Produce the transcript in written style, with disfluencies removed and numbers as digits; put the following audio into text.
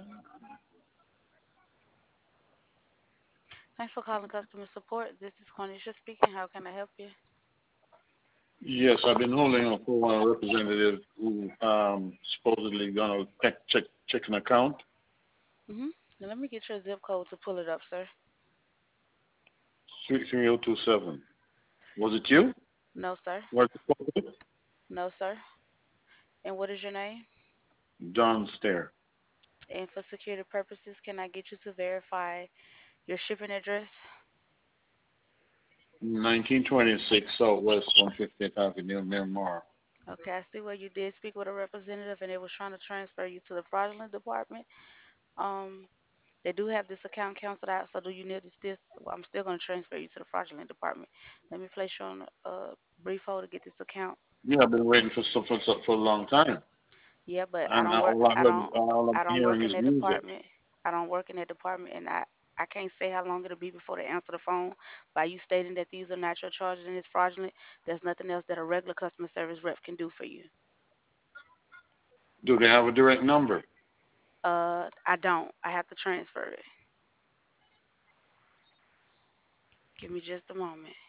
Thanks for calling customer support. This is Cornisha speaking. How can I help you? Yes, I've been holding on for one representative who supposedly gonna check an account. Mm-hmm. Now let me get your zip code to pull it up, sir. 33027. Was it you? No, sir. Was it No, sir. And what is your name? John Stair? And for security purposes, can I get you to verify your shipping address? 1926 Southwest 150th Avenue, Miramar. Okay, I see where you did speak with a representative and they was trying to transfer you to the fraudulent department. Um, they do have this account canceled out, so do you need to still? Well, I'm still going to transfer you to the fraudulent department. Let me place you on a brief hold to get this account. Yeah, I've been waiting for a long time, Yeah, but I and don't work. all I I heard, don't. all I'm I don't work hearing in is that music. department. I don't work in that department, and I can't say how long it'll be before they answer the phone. By you stating that these are not your charges and it's fraudulent, there's nothing else that a regular customer service rep can do for you. Do they have a direct number? I don't. I have to transfer it. Give me just a moment.